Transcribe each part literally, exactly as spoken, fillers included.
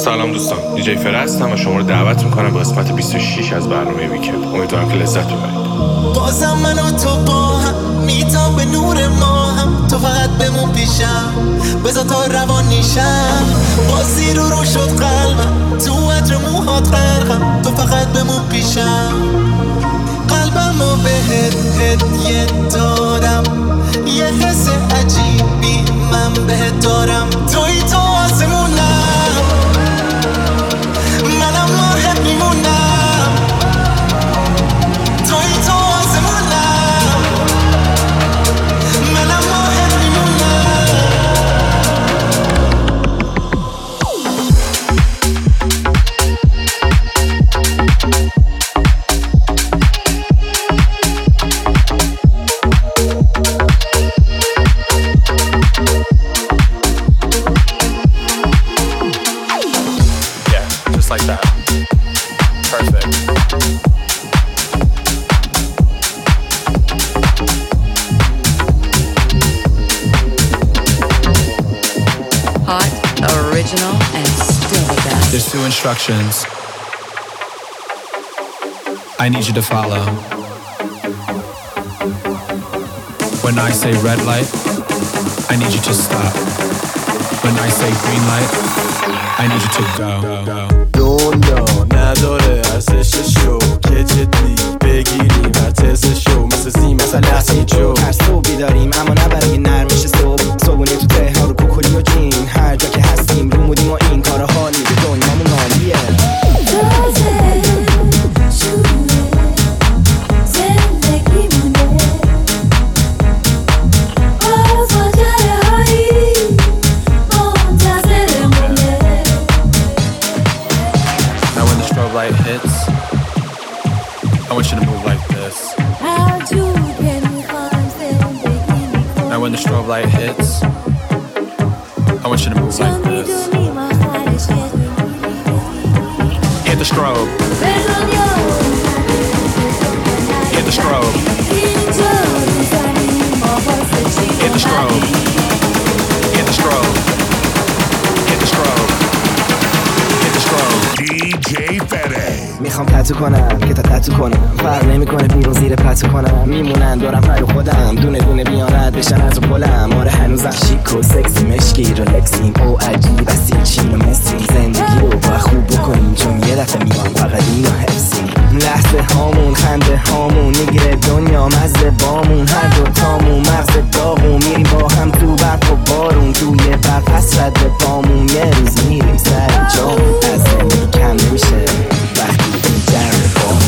سلام دوستان، دیجی فره هستم و شما رو دعوت میکنم به قسمت بیست و شش از برنامه ویکند. امیدوارم که لذت ببرید. بازم من و تو با هم میتام به نور ما هم، تو فقط بمون پیشم بذار تا روان نیشم. بازی رو رو شد قلبم تو عطر موهات غرقم، تو فقط بمون پیشم. قلبم رو بهت هدیه دادم، یه حس عجیبی من بهت دارم. توی تو آسمونم، منم راحت میمونم. توی تو آسمونم، منم راحت میمونم. Like that. Perfect. Hot, original, and still the best. There's two instructions I need you to follow. When I say red light, I need you to stop. When I say green light, I need you to go. go. دنیا نداره ارزش شو که جدی بگیریم هر تست شو مثل زی مثل لحظه جو. هر صبحی داریم اما نه برای نرمش صبح. صبحونه تو تهران رو کوکلی و جین، هر جا که هستیم رو مودیم و این کارا حالی به دنیامون عالیه. Light hits, I want you to move like this. Now when the strobe light hits, I want you to move like this. Hit the strobe. Hit the strobe. Hit the strobe. Hit the strobe. Hit the strobe. Hit the strobe. دیجی فره میخوام تتو کنم که تا تتو کنم، فرق نمیکنه بیرون زیر پتو کنم. میمونن دورم پر خودم، دونه دونه بیان رد بشن از و پلم. آره هنوزم شیک و سکسی مشکی رولکسیم او عجیب اصیل چین و مسی. زندگی رو با خوب بکنیم چون یه دفعه میان فقط اینو حفظیم. لحظه هامون خنده هامون میگیره دنیا مزه بامون. هر دوتامون مغز داغون میریم با هم تو برف و بارون. توی برف پس رد به پامون یه روز میریم سر جامون. از زندگی کم نمیشه وقتی دیگر بامون.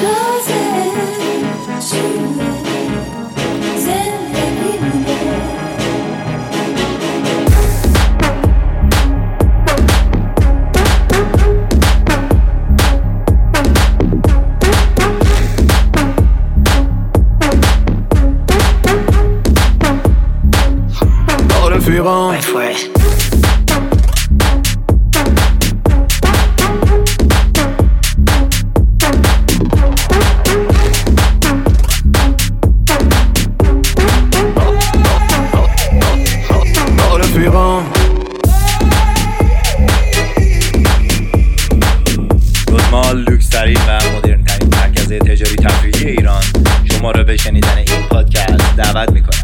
رفیقان رفیقان گودمال لوکس‌ترین و مدرن ترین مرکز تجاری تفریحی ایران شما را به شنیدن این پادکست دعوت می‌کند.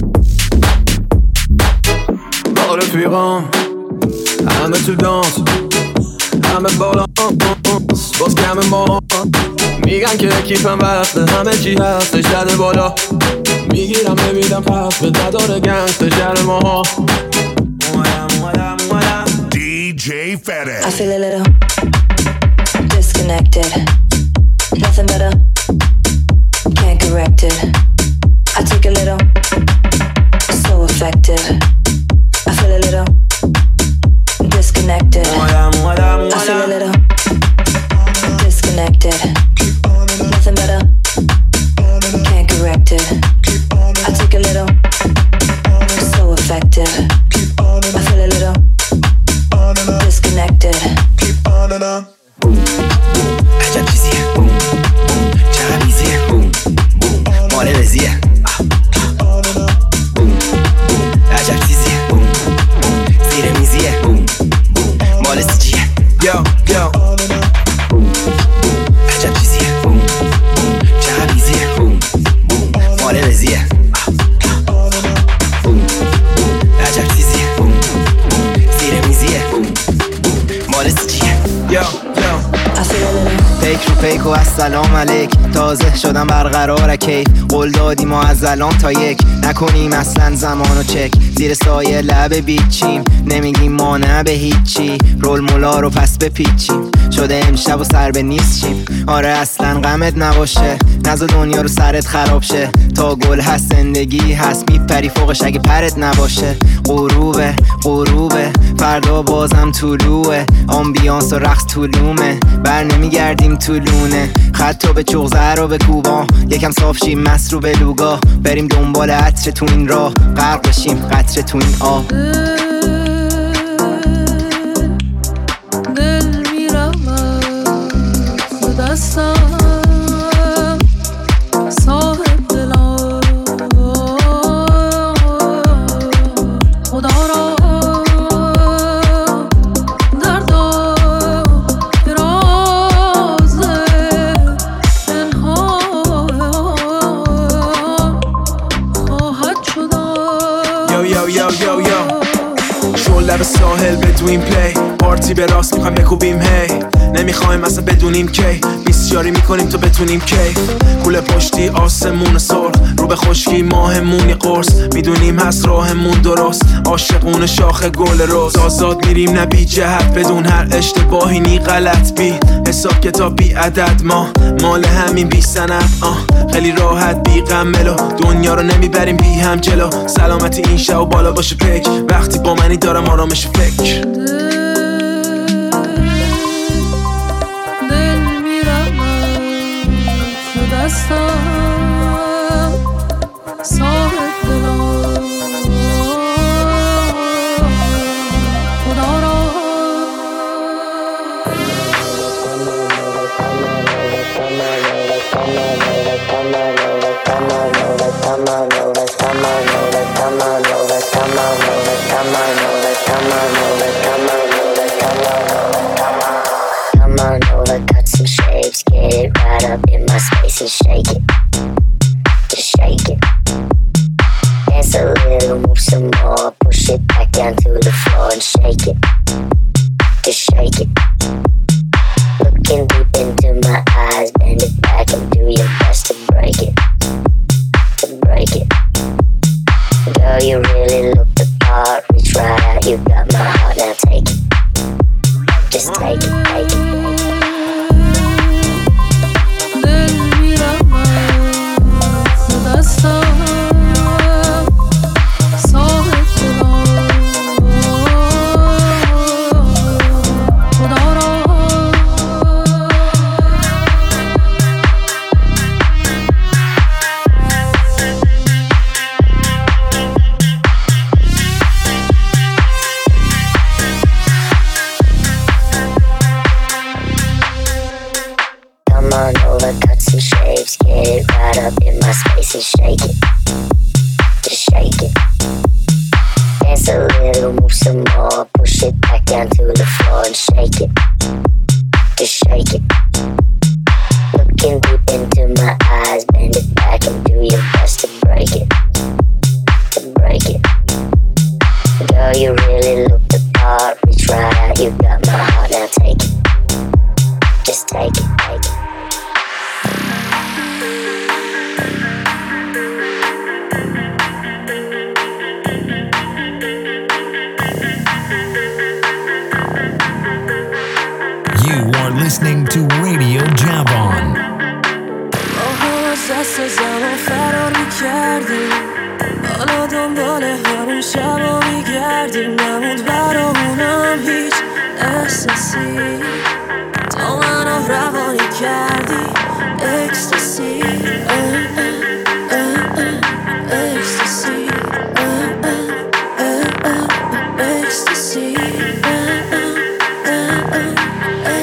رفیقان همه تو دانس، همه بالا باز کم ما میگن که کیفم بسته، همه چی هستش زده بالا. میگیرم نمیدم پس به نداره گنگستر شهر ما. دیجی فره I feel a little disconnected, nothing better, can't correct it. I take a little, so effective. I feel a little disconnected. I feel a little disconnected. Nothing better, can't correct it. I take a little, so effective. I feel a little disconnected. عجب چیزیه بوم بوم، چقدر ایزیه بوم بوم، مال رزیه بوم بوم، عجب چیزیه yo, yo. عجب چیزیه چه حبیزیه مال رزیه عجب چیزیه زیر میزیه مال سیچیه Yo, yo. پیک رو پیک و السلام علیک تازه شدم برقرار کیف قول دادیم و از الان تا یک نکنیم اصلا زمانو چک زیر سایه لب بیچیم نمیگیم ما نه به هیچی رول مولا رو پس بپیچیم شده امشب و سر به نیست چیم آره اصلا غمت نباشه نزا دنیا رو سرت خراب شه تا گل هست زندگی هست میپری فوقش اگه پرت نباشه غروبه غروبه فردا بازم طلوعه آمبیانس و رقص طولومه بر نمیگردیم طولونه خطا به چغزه رو به کوبا یکم صاف شیم مست رو به لوگا بریم دنبال عطر تو این راه غرق بشیم قطره تو این آب دل میرم از دستم صاحب دلم خدا را لب ساحل بدویم پلی پارتی به راست میخوایم بکوبیم هی نمیخوایم اصلا بدونیم کی بیسیاری میکنیم تو بتونیم کی کوله پشتی آسمون سرخ رو به خشکی ماهمونی قرص میدونیم هست راهمون درست عاشقون شاخ گل روز آزاد میریم نه بی جهت بدون هر اشتباهی نی غلط بی حساب کتاب بی عدد ما مال همین بی سند آه خیلی راحت بی غملو دنیا رو نمیبریم بی هم جلو سلامتی این شب و بالا باشه پیک وقتی با منی دارم آرامش فکر دل میرم از دستم صاحب دلم خدا را Get it right up in my space and shake it. Just shake it. Dance a little, move some more. Push it back down to the floor and shake it. Just shake it. Looking deep into my eyes, bend it back and do your best to break it. To break it. Girl, you really look the part. Reach right out, you got my heart, now take it. Just take it, take it. And shake it, just shake it. Dance a little, move some more. Push it back down to the floor and shake it, just shake it. Looking deep into my eyes, bend it back and do your best to break it, to break it. Girl, you really look the part. Reach right out, you got my heart, now take it. Just take it, take it. Listening to Radio Javon. دست زمان فرار میکردیم حالا دنبال همون شبا میگردیم نموند برامونم هیچ احساسی تا منو روانی کردی اکستاسی اکستاسی اکستاسی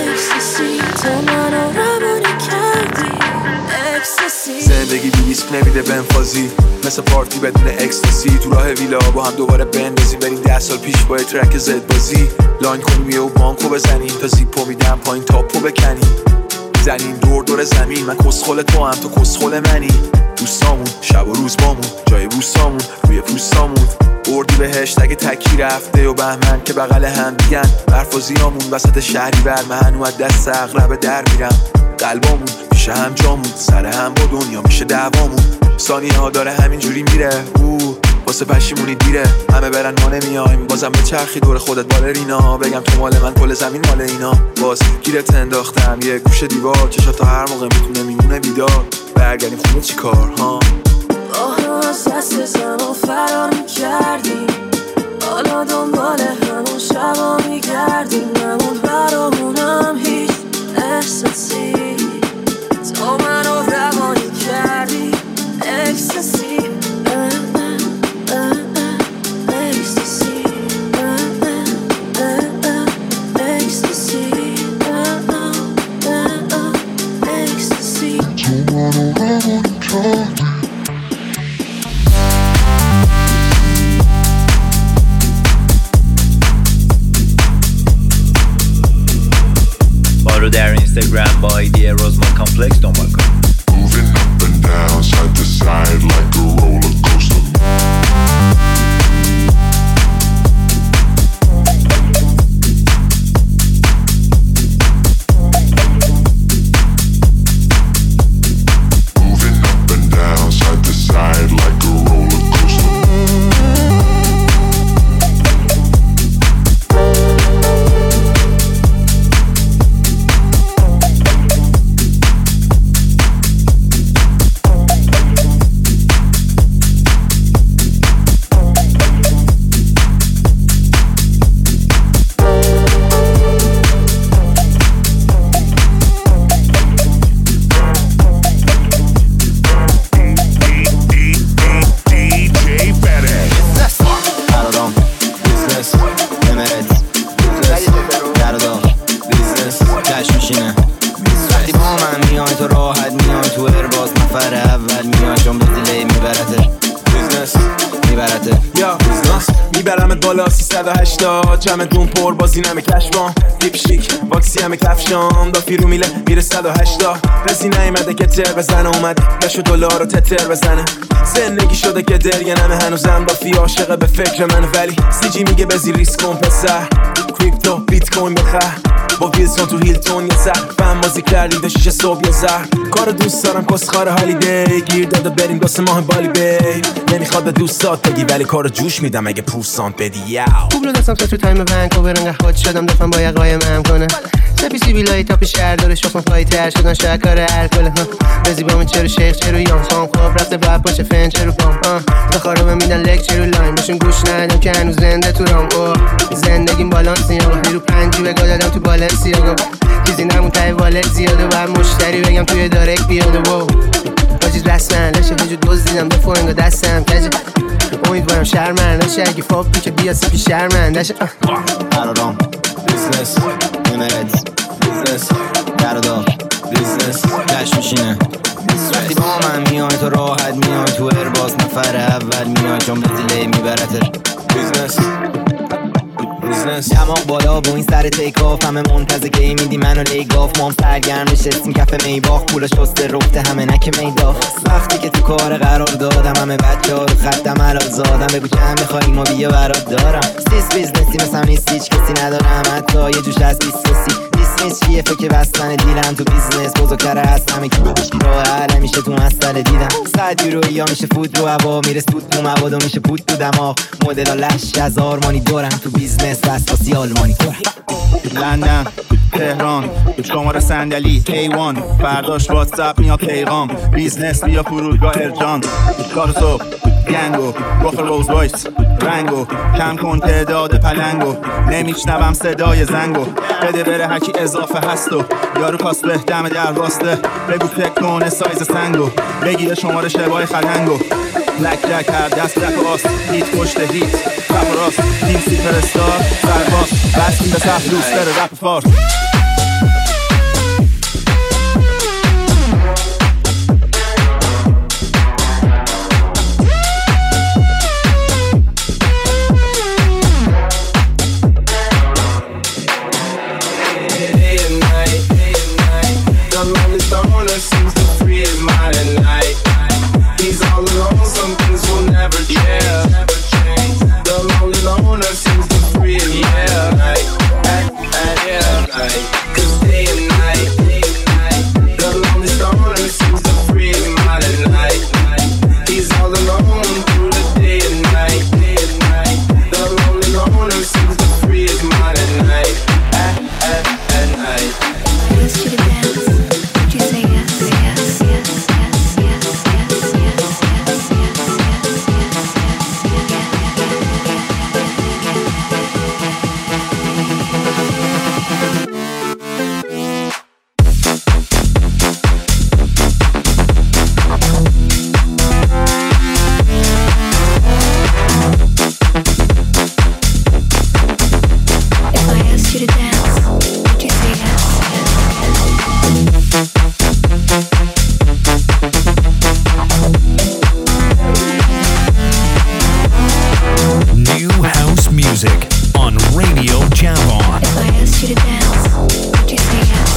زندگی بی دیسک نمیده میده بنفازی مثل پارتی بدون اکستاسی تو راه ویلا با هم دوباره بندازیم بریم ده سال پیش با ترک زد بازی لاین کنیم یه و بانکو بزنیم تا زیپو میدم پایین تاپو بکنیم زنیم دور دور زمین من کسخل تو هم تو کسخل منی دوستامون شب و روز بامون جای بوسامون روی پوستامون اردی بهشت اگه تکی رفته و بهمن که بغل هم دیگن برفازیامون وسط شهری بر من اومد دست اغرب در میرم قلبامون میشه هم جامون سر هم با دنیا میشه دعوامون ثانیه ها داره همینجوری میره او واسه پشیمونی دیره همه برن ما نمیایم بازم به چرخی دور خودت بالرینا بگم تو مال من کل زمین مال اینا باز گیرت انداختم یه گوشه دیوار چشا تا هر موقع میتونه میمونه بیدار برگردیم خونه چی کار ها آه از دست زمان فرار میکردیم حالا دنبال همون شبا میگردیم نمون برامونم هیچ احساسی تو منو روانی کردی اکستاسی ما رو در اینستاگرام با ایدی روزمان کامپلکس دنبال کن. Moving up and down, side to side like a roller coaster. Moving up and down, side to side like a roller coaster. بالا سیصد و هشتاد چمدون پر بازی نمه کشبان دیپ شیک واکسی همه کفشام دا فیرو میله میره صد و هشتاد رسی نیمده که تر بزنه اومده بشو دلار رو تتر بزنه زندگی شده که درگه نمه هنوزم با فی عاشقه به فکر منه ولی سی جی میگه بزی ریسک کن پسر کریپتو بیت کوین بخر با ویلسون تو هیلتون یه سر فهم بازی کردیم تا شیشه صبح یه زر کار دوست دارم کسخار هالیدی گیر داده بریم دو سه ماه بالی بی نمیخواد به دوستات بگی ولی کارو جوش میدم اگه پورسانت بدی یاو خوب رو دستم تو تایم ونکوور انگه خود شدم دفعه با یه قایم هم کنه سپی سی بیلای تاپ شهر داره شخصم فای تر شدن شاید کار الکل بزی با من چرو شیخ چرو یان سام خواب رفته بعد پاشه فن چرو پام بخارو من میدن لکچر و لاین باشون گوش ندم که هنوز زنده تو رام زندگیم بالانس نیاگا هیرو پنجی بگاه دادم تو بالنسیاگا چیزی نمون تای والت زیاده و مشتری بگم توی دارک بیاده و با چیز رسمن لشه هجو دوز دیدم دفعه انگا دستم کجه امیدوارم شرمن نشه اگه فاب بی که بیا سپی شرمن نشه قرارام بیزنس امرت بیزنس دردا بیزنس کش میشینه وقتی با من میای تو راحت میای تو ارباز نفر اول میای چون به دیلی میبرته بیزنس دماغ بالا با این سر تیک آف همه منتظر گی میدی منو لیگاف مام سرگرم نشستیم کف میباخ پولا شسته رفته همه نک میداف وقتی که تو کار قرار دادم همه بچه ها رو خطم حلال زادم بگو که هم بخوایی ما بیا برات دارم سیس بیزنسی مثلا نیست هیچ کسی ندارم حتی یه جوش از بیسوسی دیسمیس چیه فکر بستن دیلم تو بیزنس بزرگتره هست همه که راه حل میشه تو مسئله دیدم صد یورو یا میشه فود رو هوا میره سود تو مواد و میشه پود تو دماغ مدل ها لش از آرمانی دارم تو بیزنس وسواسی آلمانی لندن تهران شماره صندلی ایوان فرداش واتساپ میاد پیغام بیزنس بیا فرودگاه ارجان کار صبح گنگو بخور روز وایس رنگو کم کن تعداد پلنگو نمیشنوم صدای زنگو بده بره هرکی اضافه هستو یارو کاسبه دم در واسطه بگو فکر کنه سایز سنگو بگیره شماره شبای خلنگو لک لک هر دست لک آست هیت پشت هیت رپ راست تیم سیپرستار سرباز بستیم به صف دوست داره رپ فارس Javon. If I asked you to dance, would you say yes?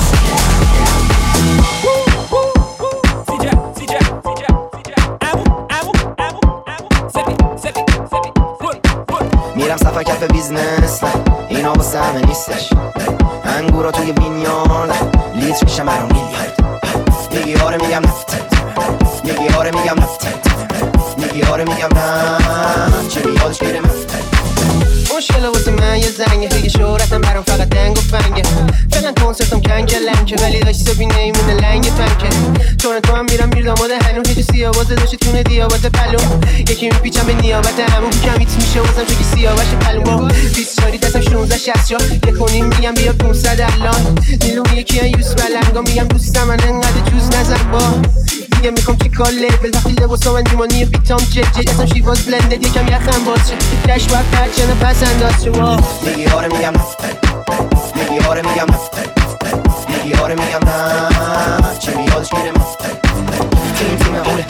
میرم صفا کف بیزنس نه اینا واسه همه نیستش انگورا توی وینیارد لیتر میشه مرا میلیارد میگی آره میگم نفت میگی آره میگم نفت میگی آره میگم نه چه بیادش گیره مفت مشکل واسه من یه زنگه دیگه شهرتم برام فقط دنگ و فنگه فعلا کنسرتم کنگه لنگه ولی داشتی سبی نیمونه لنگ فنکه چون تو هم میرم میر داماده هنو هیچی سیابازه داشتی تونه دیابات پلوم یکی میپیچم به نیابت همون کمیت میشه واسم چوکی سیابش پلوم با بیست چاری دستم شونزده شست جا یکونیم میگم بیا پونصد الان نیلوم یکی هم یوس بلنگا میگم دوستم من انقدر جوز نزن با دیگه میخوام چی کار لیبل وقتی لباسا من دیمانی بیتام جد جد اصلا شیواز بلندد یکم یخم باز شه دش باید پرچنه پس انداز شه وا میگی آره میگم میگی آره میگم میگی آره میگم نه چه بیادش گیره مفت تیم تیم اوله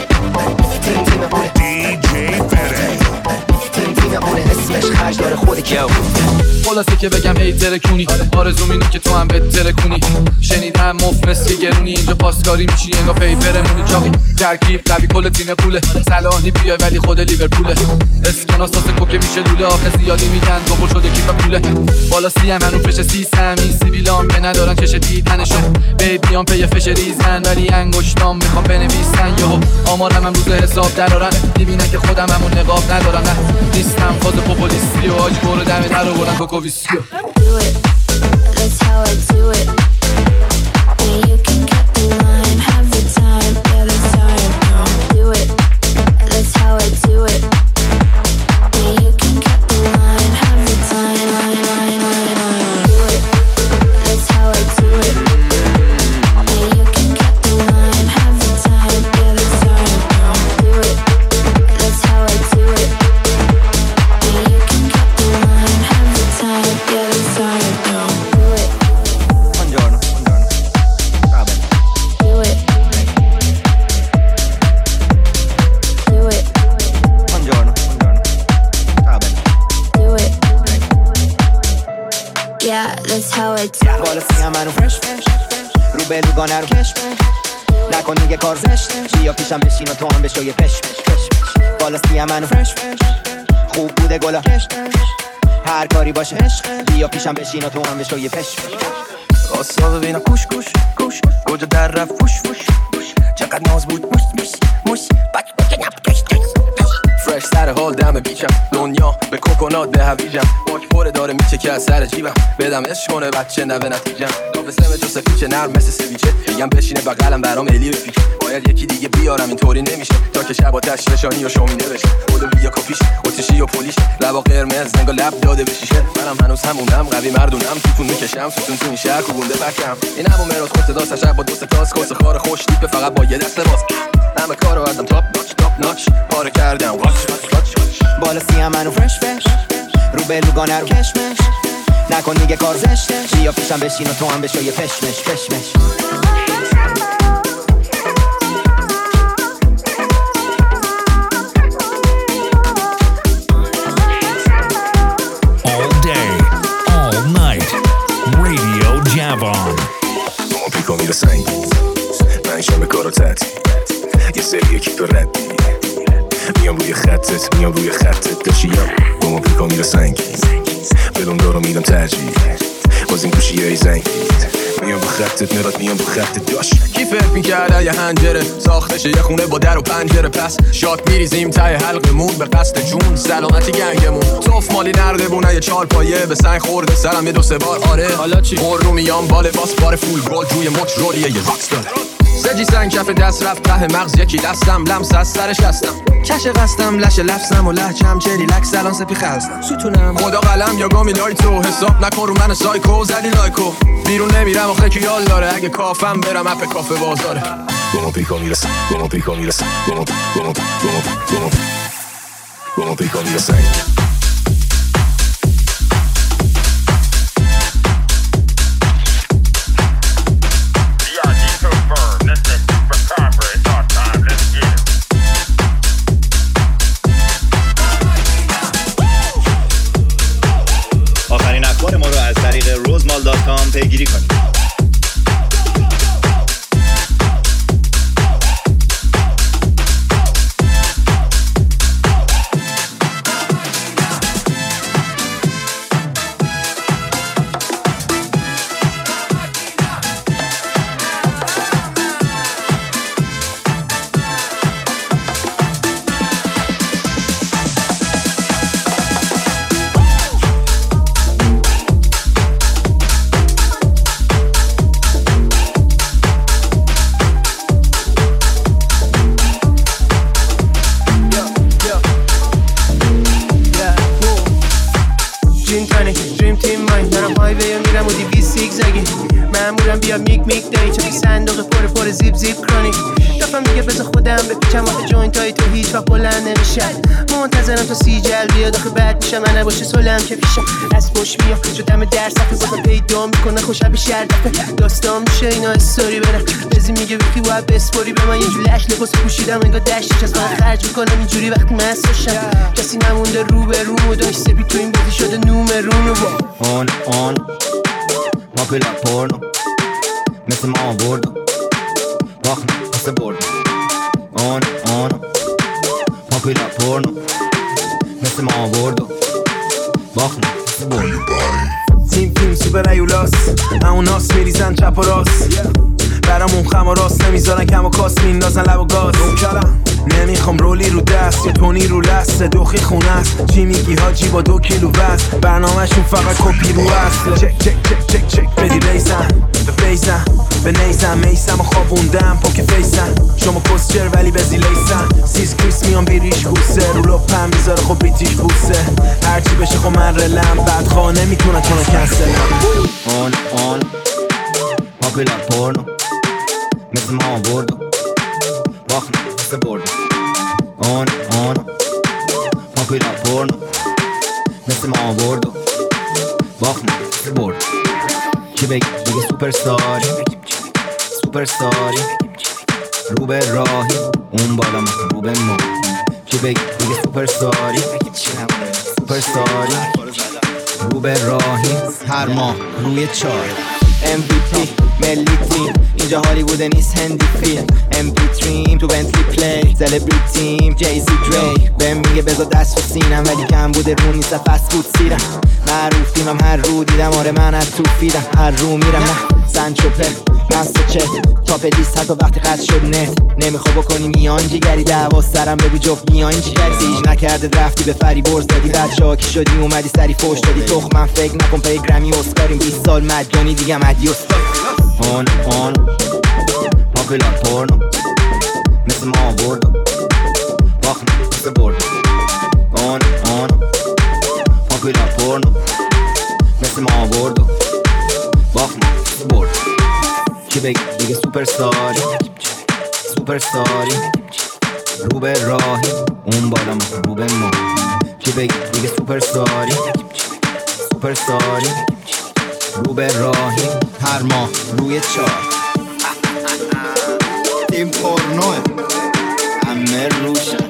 تیم تیم اوله دی جی فرز تیم تیم اوله اسمش خرج داره خود کیو خلاصه که بگم هی ترکونی آرزوم اینه که تو هم بهتر کنی شنیدم مفلس که گرونی اینجا پاسکاری میشی انگار پیپرمونی چاقی ترکیب قوی کل تیم پوله صلاحی بیای ولی خود لیورپوله اسکناس تاسه کوکه میشه لوله آخه زیادی میگن دوبل شده کیف پوله بالا سی هم هنو فش سی سمی سیبیلام که ندارن چش دیدنشون بیبیان پی فش ریزن ولی انگشتام میخوام بنویسن یهو آمارم هم روز حساب درارن میبینن که خودم همون نقاب ندارم نه نیستم فاز پوپولیستی و آج برو دمه در رو برن کوکو ویسکیو Do it, that's how I do it. Yeah, you can cut the line, have the time, yeah, that's how I do. Do it, that's how I do it. Yeah, you can cut the line, have the time, line, line, line, line. Do it, that's how I do it. Yeah, you can cut the line, have the time, yeah, that's how I do. Do it, that's how I do it. Yeah, you can cut the line, have the time, yeah, that's how I do. Do it. Buongiorno, buongiorno. Va bene. Do it. Do it. Buongiorno, buongiorno. Va bene. Do it. Yeah, that's how I do. بالا سیم منو فرش فرش رو به روگانه رو کش نکن دیگه کار زشته بیا پیشم بشین و تو هم بشو یه پش پش پش بالا سیم منو فرش فرش خوب بوده گلا کش هر کاری باشه عشق بیا پیشم بشین و تو هم بشو یه پش پش آسا ببینم کوش کوش کوش کجا در رفت فوش فوش چقدر ناز بود موش موش موش بک بک نپ کش کش فرش سر حال دم بیچم دنیا به کوکونات به هویجم باک پره داره میچه که از سر جیبم بدم عشق کنه بچه نوه نتیجم دو فسمه جو سفیچه نرم مثل سویچه میگم بشینه بغلم برام الی بفیک باید یکی دیگه بیارم اینطوری نمیشه تا که شب آتش نشانی و شومینه بشه خودم بیا کافیش اتشی و پولیش لبا قرمز انگار لب داده بشیشه منم هنوز همونم قوی مردونم توتون میکشم ستون تو این شهر کوبونده بکم این همون مراز خود صدا شب با دو سه تاس کس خار خوش تیپ فقط با یه دست باز همه کارو ازم تاپ ناچ تاپ ناچ پاره کردم واچ واچ بالا سیم منو فرش فرش رو به روگانه رو کشمش نکن دیگه کار زشته بیا پیشم بشین و تو هم بشو یه پشمش پشمش All day, all night, Radio Javon. ما پیکا میره سنگ من شمه کارو تطی یه سری یکی تو ردی میام روی خطت میام روی خطت داشتیم با ما پیکا میره سنگ بدون دارو میدم ترجیح باز این گوشی های زنگ میام با خطت مراد میام با خطت داشت کی فکر میکرده یه هنجره ساختشه یه خونه با در و پنجره پس شاد میریزیم تای حلقمون به قصد جون سلامتی گنگمون صف مالی نرده بونه یه چار پایه به سنگ خورده سرم یه دو سه بار آره حالا چی قر رو میام باله باس بار فول گل روی مچ رولیه یه راکس داره سجی سنگ کف دست رفت ته مغز یکی لستم لمس از سرش هستم چش قستم لش لفظم و لحجم چری لک سلان سپی خلصم ستونم خدا قلم یا گامی لایتو حساب نکن رو من سایکو زدی لایکو بیرون نمیرم آخه کیال داره اگه کافم برم اپ کافه بازاره با ما پیکا میرسن با ما پیکا میرسن با ما با ما با ما با ما پیکا میرسن آخرین اخبار ما رو از طریق روزمال دات کام پیگیری کنید. زیب زیب کرونیک دفعه میگه بذار خودم بپیچم آخه جوینت های تو هیچ وقت بلند نمیشن منتظرم تا سی جل بیاد آخه بعد میشم من نباشه سلم که پیشم از پشت میاد شدم درس صفحه بازم پیدا میکنه خوشم بیشتر دفعه داستان میشه اینا استوری برم بزی میگه ویکی باید بسپوری به من یه جور لش لباس پوشیدم انگار دشتش از من خرج میکنم اینجوری وقتی مست باشم کسی نمونده رو به رومو داشت سپی تو این بازی شده نومرونو با اون اون ماپیلا پورنو مثل ما بردو باخن مثل بردو اون اون ماپیلا پورنو مثل ما بردو باخن مثل بردو تیم تیم سوپر ایولاس همون ناس میریزن چپ و راست برامون خم و راست نمیذارن کم و کاس میندازن لب و گاز نمیخوام رولی رو دست یا تونی رو لست دوخی خونه است چی میگی حاجی با دو کیلو وزن برنامهشون فقط کپی رو است چک چک چک چک چک بدی ریزن به فیزن به نیزن میسم و خوابوندم پاک فیسن شما پسچر ولی بزی لیسن سیز کریس میان بیریش کوسه رو لپم میذاره خب بیتیش بوسه هرچی بشه خب من رلم بعد خواه نمیتونن کنه کنسلم اون اون ماپیلا پورنو مثل ما بردو باخن مثل بردو اون اون ماپیلا پورنو مثل ما بردو باخن مثل بردو چی بگی بگه سوپر ستاری سوپر ستاری رو به راهی اون بالا ما رو به ما چی بگی بگه سوپر ستاری سوپر ستاری رو به راهی هر ماه روی چار ام وی پی ملی تیم اینجا هالیوود نیست هندی فیلم ام پی تریم تو بنتلی پلی سلبریتیم جیزی دری بهم میگه بذار دست رو سینم ولی کم بوده رو نیست فست فود سیرم معروفیم هم هر رو دیدم آره من از تو فیدم هر رو میرم نه سنچوپه مست چه تاپ لیست حتی وقتی قد شد نت نمیخوا بکنی میان جیگری دعوا سرم بگو جفت میان جیگری سیج نکرده رفتی به فری برز دادی بعد شاکی شدی اومدی سری فوش دادی تخ من فکر نکن پی گرمی اسکاریم بیست سال مجانی دیگه مدیوس اون اون ماپیلا پورنو مثل ما بردو باخن مثل بردو اون اون ماپیلا پورنو مثل ما بردو باخن مثل بردو چی بگی دیگه سوپر ستاری سوپر ستاری رو به راهی اون بالا ما رو به ما چی بگی دیگه سوپر ستاری سوپر ستاری رو به راهی هر ماه روی چار تیم پورنوه همه روشه